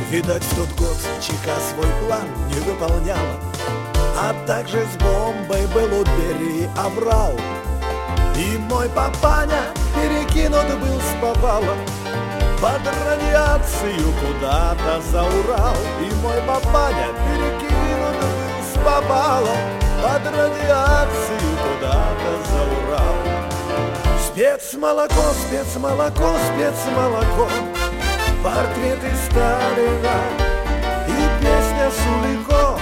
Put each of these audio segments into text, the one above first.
Видать, в тот год ЧК свой план не выполняла, а также с бомбой был у Берии аврал. И мой папаня перекинут был с повалом под радиацию куда-то за Урал. И мой папаня перекинут был с повалом под радиацию куда-то за Урал. Спецмолоко, спецмолоко, спецмолоко, портреты Сталина и песня Сулико.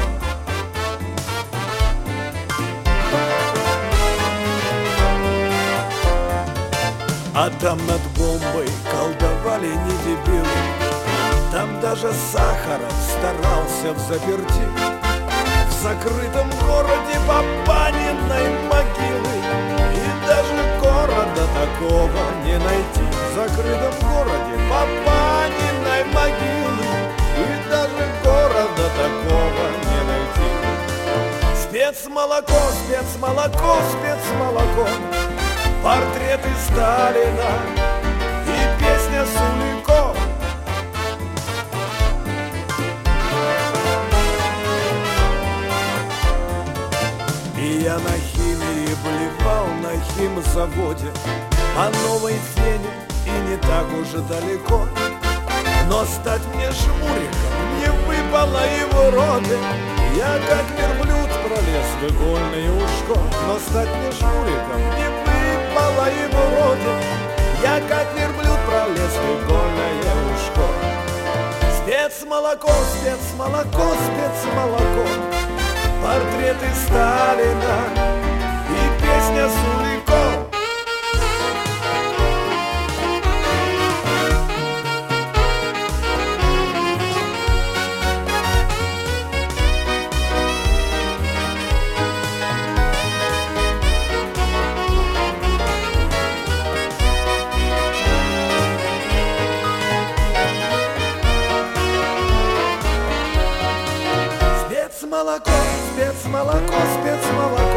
А там над бомбой колдовали не дебилы, там даже Сахаров старался взаперти. В закрытом городе Папаниной могилы и даже города такого не найти. В закрытом городе Папаниной могилы и даже города такого не найти. Спецмолоко, спецмолоко, спецмолоко, портреты Сталина и песня Сулико. И я на химии блевал на химзаводе о новой фене, и не так уж далеко. Но стать мне жмуриком не выпало его роды. Я как верблюд пролез в игольное ушко, но стать мне жмуриком не выпало его роды. Я как верблюд пролез в игольное ушко. Спецмолоко, спецмолоко, спецмолоко, портреты Сталина и песня Сулико. Спецмолоко, спецмолоко, спецмолоко,